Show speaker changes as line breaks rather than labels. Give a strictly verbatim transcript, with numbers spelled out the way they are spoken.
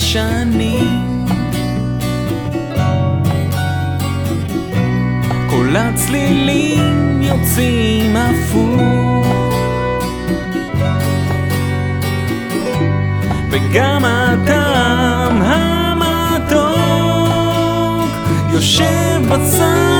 שנים, כל הצלילים יוצאים הפוך, וגם הטעם המתוק יושב בצד